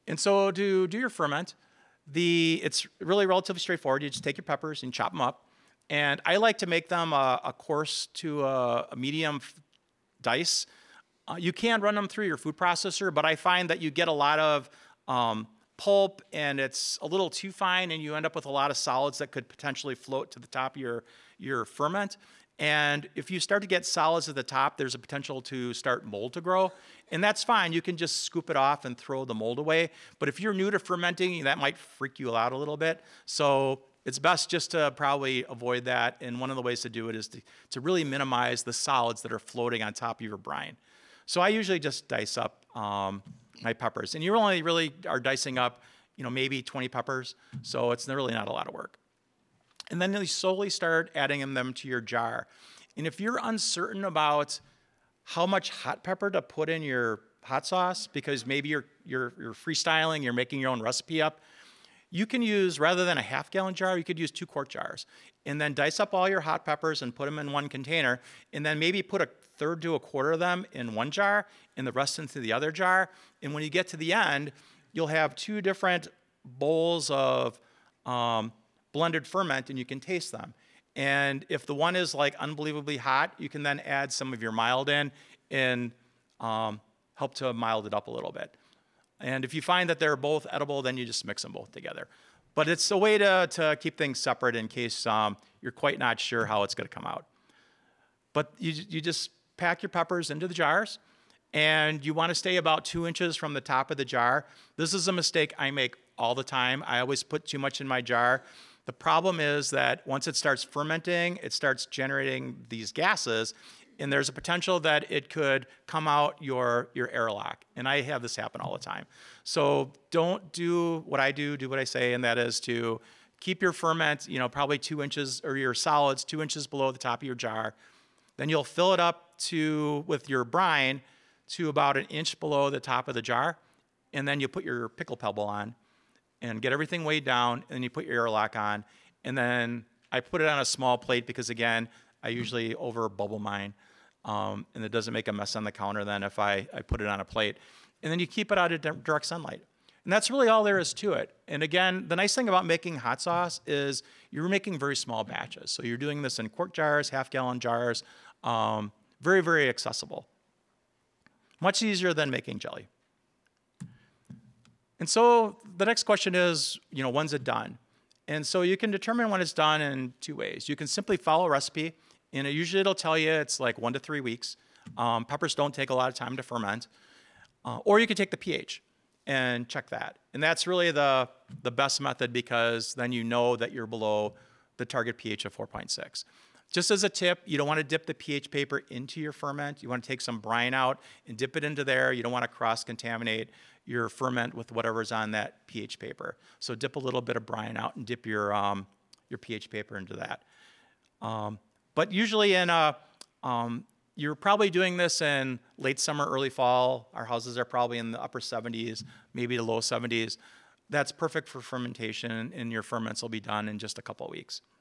And so to do your ferment, it's really relatively straightforward. You just take your peppers and chop them up. And I like to make them a coarse to a medium dice. You can run them through your food processor, but I find that you get a lot of pulp and it's a little too fine, and you end up with a lot of solids that could potentially float to the top of your ferment. And if you start to get solids at the top, there's a potential to start mold to grow. And that's fine. You can just scoop it off and throw the mold away. But if you're new to fermenting, that might freak you out a little bit. So it's best just to probably avoid that. And one of the ways to do it is to really minimize the solids that are floating on top of your brine. So I usually just dice up my peppers. And you only really are dicing up, maybe 20 peppers. So it's really not a lot of work. And then you slowly start adding them to your jar. And if you're uncertain about how much hot pepper to put in your hot sauce, because maybe you're freestyling, you're making your own recipe up, you can use, rather than a half-gallon jar, you could use 2-quart jars. And then dice up all your hot peppers and put them in one container, and then maybe put a third to a quarter of them in one jar and the rest into the other jar. And when you get to the end, you'll have 2 different bowls of blended ferment, and you can taste them. And if the one is like unbelievably hot, you can then add some of your mild in and help to mild it up a little bit. And if you find that they're both edible, then you just mix them both together. But it's a way to keep things separate in case you're quite not sure how it's going to come out. But you just pack your peppers into the jars, and you want to stay about 2 inches from the top of the jar. This is a mistake I make all the time. I always put too much in my jar. The problem is that once it starts fermenting, it starts generating these gases, and there's a potential that it could come out your airlock. And I have this happen all the time. So don't do what I do what I say, and that is to keep your ferment, probably 2 inches, or your solids 2 inches below the top of your jar. Then you'll fill it up with your brine to about 1 inch below the top of the jar. And then you put your pickle pebble on and get everything weighed down, and then you put your airlock on. And then I put it on a small plate because, again, I usually over bubble mine, and it doesn't make a mess on the counter then if I put it on a plate. And then you keep it out of direct sunlight. And that's really all there is to it. And again, the nice thing about making hot sauce is you're making very small batches. So you're doing this in quart jars, half-gallon jars, very, very accessible. Much easier than making jelly. And so the next question is, when's it done? And so you can determine when it's done in 2 ways. You can simply follow a recipe, and usually it'll tell you it's like 1 to 3 weeks. Peppers don't take a lot of time to ferment. Or you can take the pH and check that. And that's really the best method, because then you know that you're below the target pH of 4.6. Just as a tip, you don't want to dip the pH paper into your ferment. You want to take some brine out and dip it into there. You don't want to cross-contaminate your ferment with whatever's on that pH paper. So dip a little bit of brine out and dip your pH paper into that. But usually you're probably doing this in late summer, early fall. Our houses are probably in the upper 70s, maybe the low 70s. That's perfect for fermentation, and your ferments will be done in just a couple of weeks.